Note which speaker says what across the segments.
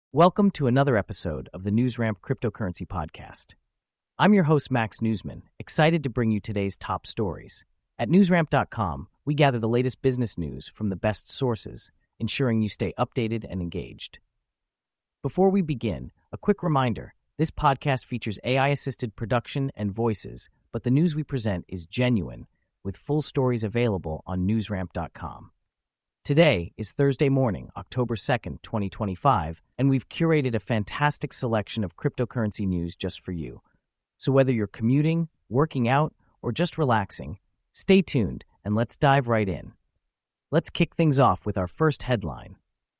Speaker 1: Welcome to another episode of the NewsRamp Cryptocurrency Podcast. I'm your host, Max Newsman, excited to bring you today's top stories. At newsramp.com, we gather the latest business news from the best sources, ensuring you stay updated and engaged. Before we begin, a quick reminder, this podcast features AI-assisted production and voices, but the news we present is genuine, with full stories available on newsramp.com. Today is Thursday morning, October 2nd, 2025, and we've curated a fantastic selection of cryptocurrency news just for you. So whether you're commuting, working out, or just relaxing, stay tuned and let's dive right in. Let's kick things off with our first headline.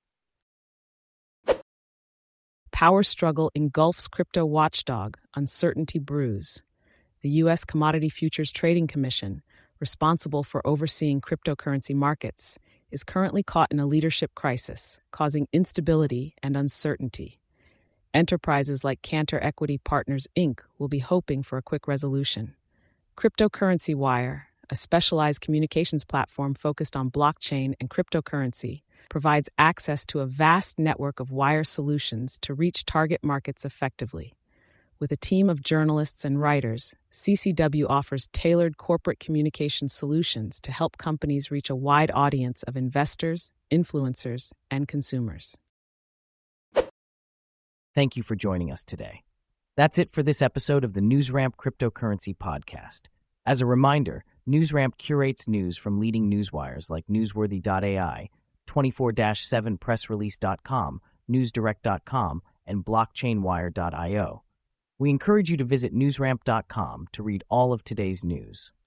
Speaker 2: Power struggle engulfs crypto watchdog, uncertainty brews. The U.S. Commodity Futures Trading Commission, responsible for overseeing cryptocurrency markets, is currently caught in a leadership crisis, causing instability and uncertainty. Enterprises like Cantor Equity Partners, Inc. will be hoping for a quick resolution. Cryptocurrency Wire, a specialized communications platform focused on blockchain and cryptocurrency, provides access to a vast network of wire solutions to reach target markets effectively. With a team of journalists and writers, CCW offers tailored corporate communication solutions to help companies reach a wide audience of investors, influencers, and consumers.
Speaker 1: Thank you for joining us today. That's it for this episode of the NewsRamp Cryptocurrency Podcast. As a reminder, NewsRamp curates news from leading newswires like Newsworthy.ai, 24-7pressrelease.com, NewsDirect.com, and BlockchainWire.io. We encourage you to visit newsramp.com to read all of today's news.